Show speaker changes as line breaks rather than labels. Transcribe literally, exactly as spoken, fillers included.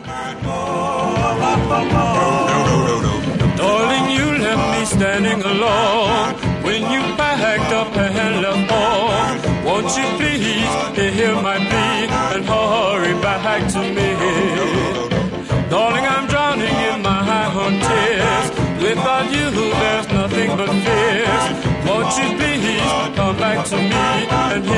Darling, you left me standing alone when you packed up and left home. Won't you please hear my plea and hurry back to me? Darling, I'm drowning in my own tears. Without you, there's nothing but fears. Won't you please come back to me and hear